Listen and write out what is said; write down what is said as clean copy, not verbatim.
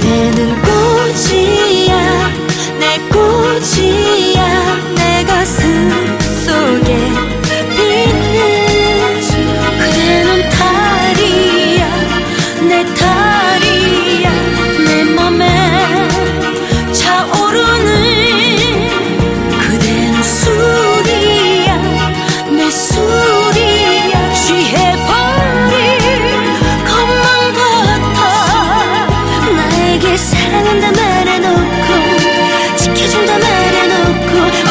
그대는 꽃이야 내 꽃이야 내 가슴 속에 빛는 그대는 달이야 내 달이야 내 맘에 차오르는 그대는 술이야 내 술이야 취해버릴 것만 같아 나에게 사랑한다 말해놓고 지켜준다 말해놓고